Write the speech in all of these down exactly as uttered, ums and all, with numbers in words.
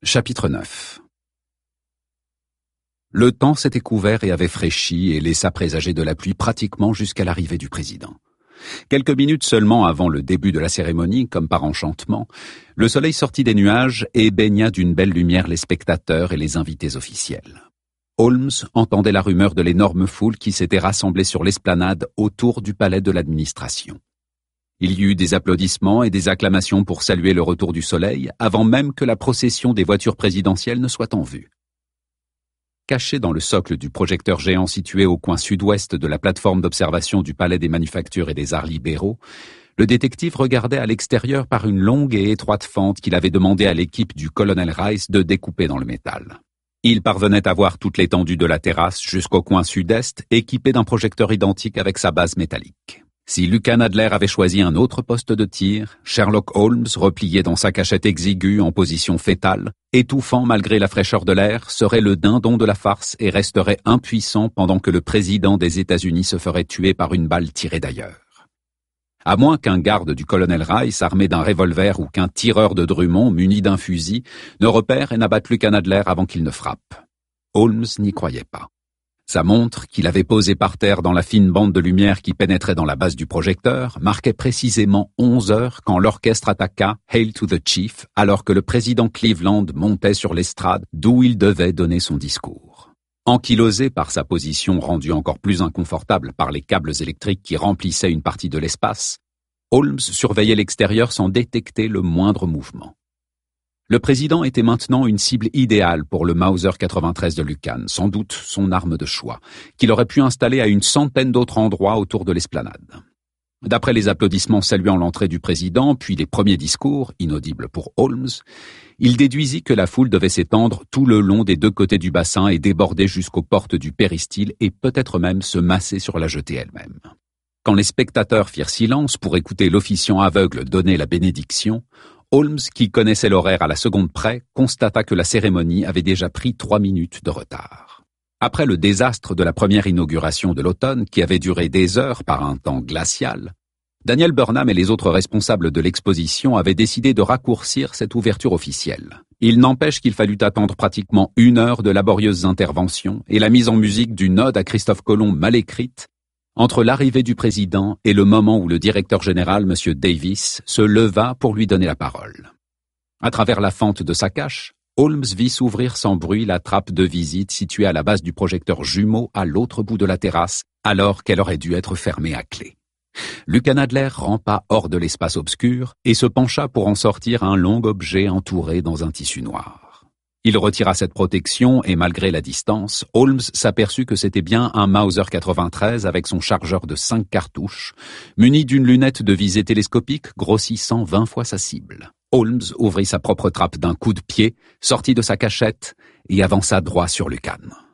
Chapitre neuf. Le temps s'était couvert et avait fraîchi et laissa présager de la pluie pratiquement jusqu'à l'arrivée du président. Quelques minutes seulement avant le début de la cérémonie, comme par enchantement, le soleil sortit des nuages et baigna d'une belle lumière les spectateurs et les invités officiels. Holmes entendait la rumeur de l'énorme foule qui s'était rassemblée sur l'esplanade autour du palais de l'administration. Il y eut des applaudissements et des acclamations pour saluer le retour du soleil, avant même que la procession des voitures présidentielles ne soit en vue. Caché dans le socle du projecteur géant situé au coin sud-ouest de la plateforme d'observation du Palais des Manufactures et des Arts libéraux, le détective regardait à l'extérieur par une longue et étroite fente qu'il avait demandé à l'équipe du colonel Rice de découper dans le métal. Il parvenait à voir toute l'étendue de la terrasse jusqu'au coin sud-est, équipé d'un projecteur identique avec sa base métallique. Si Lucan Adler avait choisi un autre poste de tir, Sherlock Holmes, replié dans sa cachette exiguë en position fétale, étouffant malgré la fraîcheur de l'air, serait le dindon de la farce et resterait impuissant pendant que le président des États-Unis se ferait tuer par une balle tirée d'ailleurs. À moins qu'un garde du colonel Rice armé d'un revolver ou qu'un tireur de Drummond muni d'un fusil ne repère et n'abatte Lucan Adler avant qu'il ne frappe. Holmes n'y croyait pas. Sa montre, qu'il avait posée par terre dans la fine bande de lumière qui pénétrait dans la base du projecteur, marquait précisément onze heures quand l'orchestre attaqua « Hail to the Chief » alors que le président Cleveland montait sur l'estrade d'où il devait donner son discours. Ankylosé par sa position rendue encore plus inconfortable par les câbles électriques qui remplissaient une partie de l'espace, Holmes surveillait l'extérieur sans détecter le moindre mouvement. Le président était maintenant une cible idéale pour le Mauser quatre-vingt-treize de Lucan, sans doute son arme de choix, qu'il aurait pu installer à une centaine d'autres endroits autour de l'esplanade. D'après les applaudissements saluant l'entrée du président, puis les premiers discours, inaudibles pour Holmes, il déduisit que la foule devait s'étendre tout le long des deux côtés du bassin et déborder jusqu'aux portes du péristyle et peut-être même se masser sur la jetée elle-même. Quand les spectateurs firent silence pour écouter l'officiant aveugle donner la bénédiction, Holmes, qui connaissait l'horaire à la seconde près, constata que la cérémonie avait déjà pris trois minutes de retard. Après le désastre de la première inauguration de l'automne, qui avait duré des heures par un temps glacial, Daniel Burnham et les autres responsables de l'exposition avaient décidé de raccourcir cette ouverture officielle. Il n'empêche qu'il fallut attendre pratiquement une heure de laborieuses interventions et la mise en musique d'une ode à Christophe Colomb mal écrite, entre l'arrivée du président et le moment où le directeur général, M. Davis, se leva pour lui donner la parole. À travers la fente de sa cache, Holmes vit s'ouvrir sans bruit la trappe de visite située à la base du projecteur jumeau à l'autre bout de la terrasse, alors qu'elle aurait dû être fermée à clé. Lucan Adler rampa hors de l'espace obscur et se pencha pour en sortir un long objet entouré dans un tissu noir. Il retira cette protection et malgré la distance, Holmes s'aperçut que c'était bien un Mauser quatre-vingt-treize avec son chargeur de cinq cartouches, muni d'une lunette de visée télescopique grossissant vingt fois sa cible. Holmes ouvrit sa propre trappe d'un coup de pied, sortit de sa cachette et avança droit sur Lucan.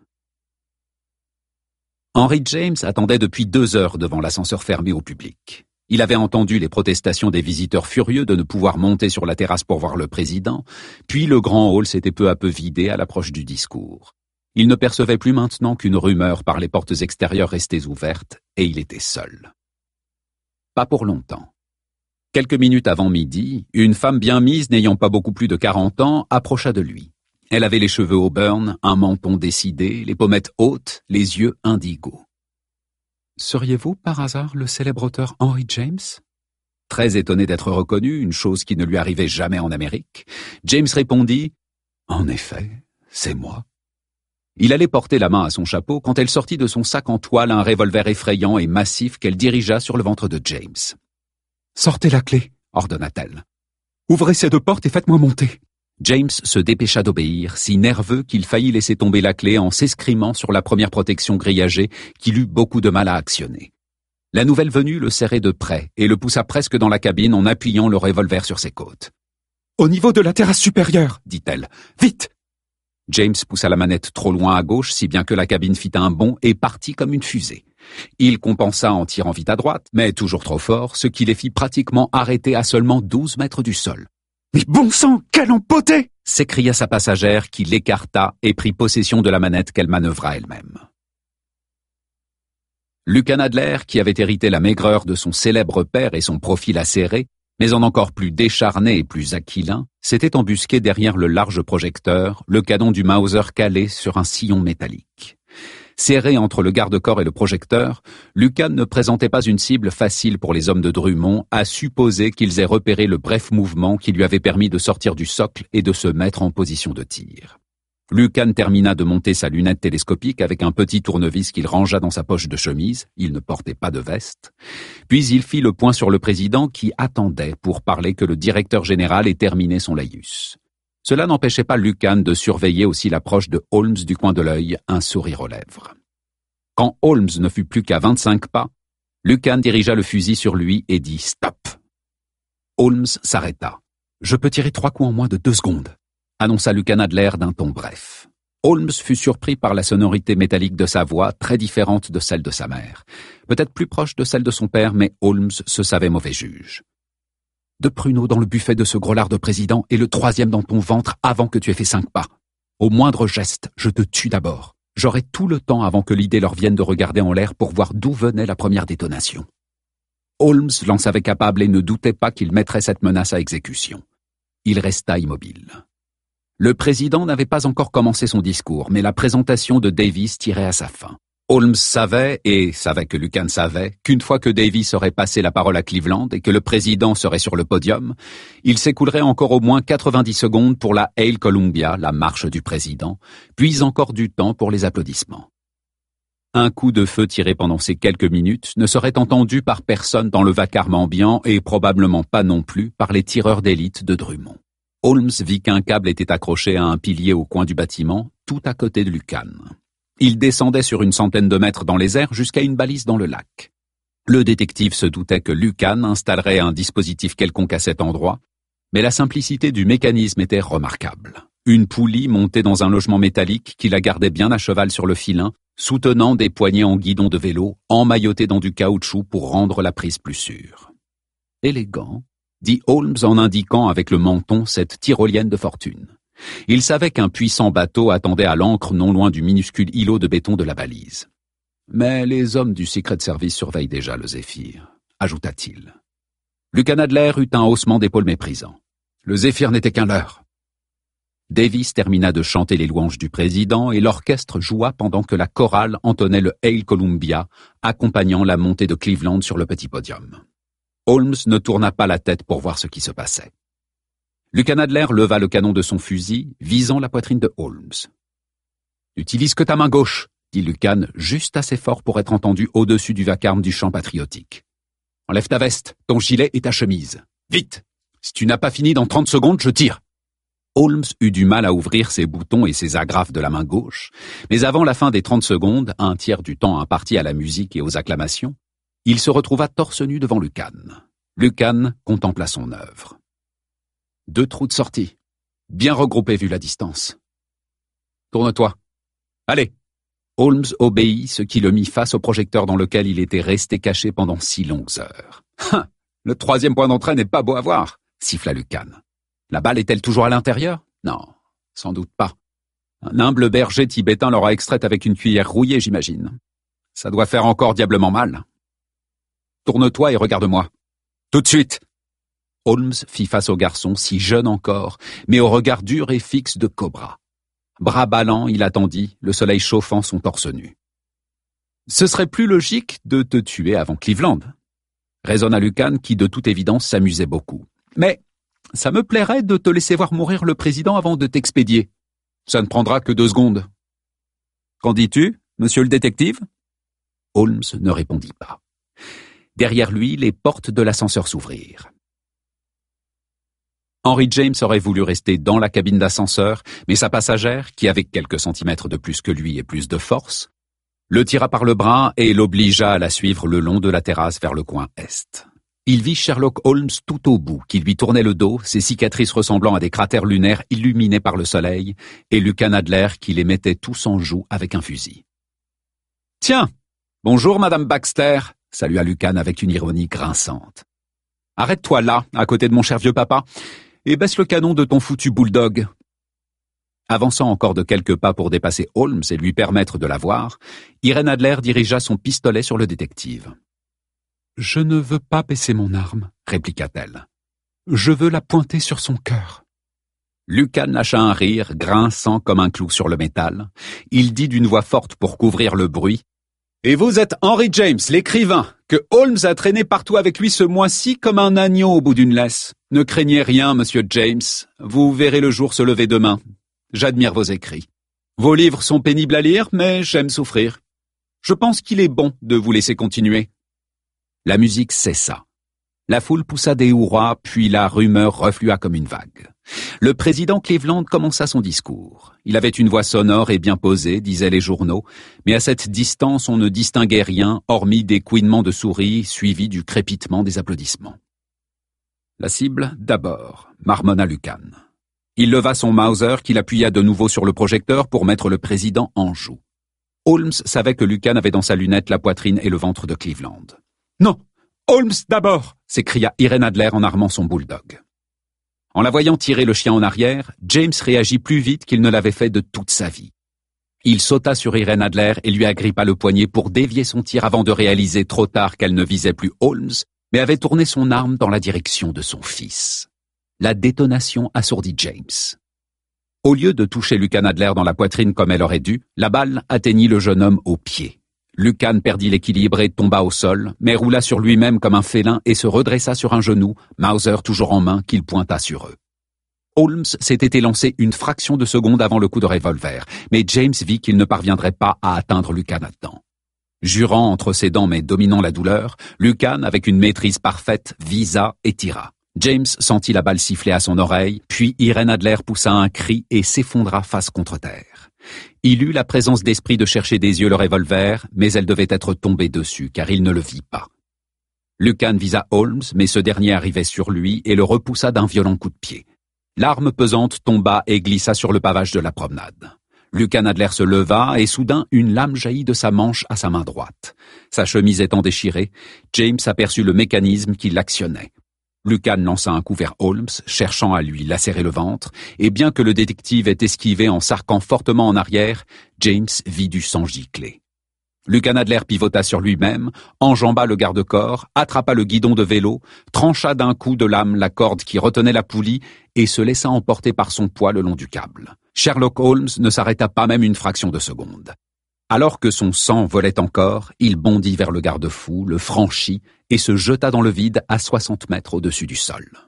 Henry James attendait depuis deux heures devant l'ascenseur fermé au public. Il avait entendu les protestations des visiteurs furieux de ne pouvoir monter sur la terrasse pour voir le président, puis le grand hall s'était peu à peu vidé à l'approche du discours. Il ne percevait plus maintenant qu'une rumeur par les portes extérieures restées ouvertes, et il était seul. Pas pour longtemps. Quelques minutes avant midi, une femme bien mise, n'ayant pas beaucoup plus de quarante ans, approcha de lui. Elle avait les cheveux auburn, un menton décidé, les pommettes hautes, les yeux indigos. « Seriez-vous, par hasard, le célèbre auteur Henry James ?» Très étonné d'être reconnu, une chose qui ne lui arrivait jamais en Amérique, James répondit « En effet, c'est moi. » Il allait porter la main à son chapeau quand elle sortit de son sac en toile un revolver effrayant et massif qu'elle dirigea sur le ventre de James. « Sortez la clé, » ordonna-t-elle. « Ouvrez ces deux portes et faites-moi monter. » James se dépêcha d'obéir, si nerveux qu'il faillit laisser tomber la clé en s'escrimant sur la première protection grillagée qu'il eut beaucoup de mal à actionner. La nouvelle venue le serrait de près et le poussa presque dans la cabine en appuyant le revolver sur ses côtes. « Au niveau de la terrasse supérieure, dit-elle. Vite !» James poussa la manette trop loin à gauche, si bien que la cabine fit un bond et partit comme une fusée. Il compensa en tirant vite à droite, mais toujours trop fort, ce qui les fit pratiquement arrêter à seulement douze mètres du sol. « Mais bon sang, quelle empotée !» s'écria sa passagère qui l'écarta et prit possession de la manette qu'elle manœuvra elle-même. Lucan Adler, qui avait hérité la maigreur de son célèbre père et son profil acéré, Mais en encore plus décharné et plus aquilin, s'était embusqué derrière le large projecteur, le canon du Mauser calé sur un sillon métallique. Serré entre le garde-corps et le projecteur, Lucan ne présentait pas une cible facile pour les hommes de Drummond, à supposer qu'ils aient repéré le bref mouvement qui lui avait permis de sortir du socle et de se mettre en position de tir. Lucan termina de monter sa lunette télescopique avec un petit tournevis qu'il rangea dans sa poche de chemise, il ne portait pas de veste, puis il fit le point sur le président qui attendait pour parler que le directeur général ait terminé son laïus. Cela n'empêchait pas Lucan de surveiller aussi l'approche de Holmes du coin de l'œil, un sourire aux lèvres. Quand Holmes ne fut plus qu'à vingt-cinq pas, Lucan dirigea le fusil sur lui et dit « Stop !» Holmes s'arrêta. « Je peux tirer trois coups en moins de deux secondes », annonça Lucan Adler d'un ton bref. Holmes fut surpris par la sonorité métallique de sa voix, très différente de celle de sa mère. Peut-être plus proche de celle de son père, mais Holmes se savait mauvais juge. Deux pruneaux dans le buffet de ce grolard de président et le troisième dans ton ventre avant que tu aies fait cinq pas. Au moindre geste, je te tue d'abord. J'aurai tout le temps avant que l'idée leur vienne de regarder en l'air pour voir d'où venait la première détonation. Holmes l'en savait capable et ne doutait pas qu'il mettrait cette menace à exécution. Il resta immobile. Le président n'avait pas encore commencé son discours, mais la présentation de Davis tirait à sa fin. Holmes savait, et savait que Lucan savait, qu'une fois que Davis aurait passé la parole à Cleveland et que le président serait sur le podium, il s'écoulerait encore au moins quatre-vingt-dix secondes pour la Hail Columbia, la marche du président, puis encore du temps pour les applaudissements. Un coup de feu tiré pendant ces quelques minutes ne serait entendu par personne dans le vacarme ambiant et probablement pas non plus par les tireurs d'élite de Drummond. Holmes vit qu'un câble était accroché à un pilier au coin du bâtiment, tout à côté de Lucan. Il descendait sur une centaine de mètres dans les airs jusqu'à une balise dans le lac. Le détective se doutait que Lucan installerait un dispositif quelconque à cet endroit, mais la simplicité du mécanisme était remarquable. Une poulie montée dans un logement métallique qui la gardait bien à cheval sur le filin, soutenant des poignées en guidon de vélo, emmaillotées dans du caoutchouc pour rendre la prise plus sûre. Élégant, dit Holmes en indiquant avec le menton cette tyrolienne de fortune. Il savait qu'un puissant bateau attendait à l'ancre non loin du minuscule îlot de béton de la balise. Mais les hommes du Secret Service surveillent déjà le Zéphyr, ajouta-t-il. Lucan Adler eut un haussement d'épaules méprisant. Le Zéphyr n'était qu'un leurre. Davis termina de chanter les louanges du président et l'orchestre joua pendant que la chorale entonnait le Hail Columbia, accompagnant la montée de Cleveland sur le petit podium. Holmes ne tourna pas la tête pour voir ce qui se passait. Lucan Adler leva le canon de son fusil, visant la poitrine de Holmes. « Utilise que ta main gauche », dit Lucan, juste assez fort pour être entendu au-dessus du vacarme du chant patriotique. « Enlève ta veste, ton gilet et ta chemise. Vite! Si tu n'as pas fini dans trente secondes, je tire !» Holmes eut du mal à ouvrir ses boutons et ses agrafes de la main gauche, mais avant la fin des trente secondes, un tiers du temps imparti à la musique et aux acclamations, il se retrouva torse nu devant Lucan. Lucan contempla son œuvre. Deux trous de sortie, bien regroupés vu la distance. Tourne-toi. Allez. Holmes obéit, ce qui le mit face au projecteur dans lequel il était resté caché pendant six longues heures. Hein, le troisième point d'entrée n'est pas beau à voir, siffla Lucan. La balle est-elle toujours à l'intérieur? Non, sans doute pas. Un humble berger tibétain l'aura extraite avec une cuillère rouillée, j'imagine. Ça doit faire encore diablement mal. Tourne-toi et regarde-moi. Tout de suite. Holmes fit face au garçon, si jeune encore, mais au regard dur et fixe de cobra. Bras ballants, il attendit, le soleil chauffant son torse nu. « Ce serait plus logique de te tuer avant Cleveland », raisonna Lucan, qui de toute évidence s'amusait beaucoup. « Mais ça me plairait de te laisser voir mourir le président avant de t'expédier. Ça ne prendra que deux secondes. »« Qu'en dis-tu, monsieur le détective ?» Holmes ne répondit pas. Derrière lui, les portes de l'ascenseur s'ouvrirent. Henry James aurait voulu rester dans la cabine d'ascenseur, mais sa passagère, qui avait quelques centimètres de plus que lui et plus de force, le tira par le bras et l'obligea à la suivre le long de la terrasse vers le coin est. Il vit Sherlock Holmes tout au bout, qui lui tournait le dos, ses cicatrices ressemblant à des cratères lunaires illuminés par le soleil, et Lucan Adler qui les mettait tous en joue avec un fusil. « Tiens, bonjour Madame Baxter !» salua Lucan avec une ironie grinçante. « Arrête-toi là, à côté de mon cher vieux papa, et baisse le canon de ton foutu bulldog. » Avançant encore de quelques pas pour dépasser Holmes et lui permettre de la voir, Irène Adler dirigea son pistolet sur le détective. « Je ne veux pas baisser mon arme, » répliqua-t-elle. Je veux la pointer sur son cœur. » Lucan lâcha un rire, grinçant comme un clou sur le métal. Il dit d'une voix forte pour couvrir le bruit. « Et vous êtes Henry James, l'écrivain, que Holmes a traîné partout avec lui ce mois-ci comme un agneau au bout d'une laisse. Ne craignez rien, monsieur James. Vous verrez le jour se lever demain. J'admire vos écrits. Vos livres sont pénibles à lire, mais j'aime souffrir. Je pense qu'il est bon de vous laisser continuer. » La musique cessa. La foule poussa des hurrahs, puis la rumeur reflua comme une vague. Le président Cleveland commença son discours. Il avait une voix sonore et bien posée, disaient les journaux, mais à cette distance on ne distinguait rien, hormis des couinements de souris suivis du crépitement des applaudissements. La cible, d'abord, marmonna Lucan. Il leva son Mauser qu'il appuya de nouveau sur le projecteur pour mettre le président en joue. Holmes savait que Lucan avait dans sa lunette la poitrine et le ventre de Cleveland. « Non, Holmes d'abord !» s'écria Irene Adler en armant son bulldog. En la voyant tirer le chien en arrière, James réagit plus vite qu'il ne l'avait fait de toute sa vie. Il sauta sur Irene Adler et lui agrippa le poignet pour dévier son tir avant de réaliser trop tard qu'elle ne visait plus Holmes, mais avait tourné son arme dans la direction de son fils. La détonation assourdit James. Au lieu de toucher Lucan Adler dans la poitrine comme elle aurait dû, la balle atteignit le jeune homme au pied. Lucan perdit l'équilibre et tomba au sol, mais roula sur lui-même comme un félin et se redressa sur un genou, Mauser toujours en main, qu'il pointa sur eux. Holmes s'était élancé une fraction de seconde avant le coup de revolver, mais James vit qu'il ne parviendrait pas à atteindre Lucan à temps. Jurant entre ses dents mais dominant la douleur, Lucan, avec une maîtrise parfaite, visa et tira. James sentit la balle siffler à son oreille, puis Irene Adler poussa un cri et s'effondra face contre terre. Il eut la présence d'esprit de chercher des yeux le revolver, mais elle devait être tombée dessus, car il ne le vit pas. Lucan visa Holmes, mais ce dernier arrivait sur lui et le repoussa d'un violent coup de pied. L'arme pesante tomba et glissa sur le pavage de la promenade. Lucan Adler se leva et soudain une lame jaillit de sa manche à sa main droite. Sa chemise étant déchirée, James aperçut le mécanisme qui l'actionnait. Lucan lança un coup vers Holmes, cherchant à lui lacérer le ventre, et bien que le détective ait esquivé en s'arquant fortement en arrière, James vit du sang gicler. Lucan Adler pivota sur lui-même, enjamba le garde-corps, attrapa le guidon de vélo, trancha d'un coup de lame la corde qui retenait la poulie et se laissa emporter par son poids le long du câble. Sherlock Holmes ne s'arrêta pas même une fraction de seconde. Alors que son sang volait encore, il bondit vers le garde-fou, le franchit et se jeta dans le vide à soixante mètres au-dessus du sol.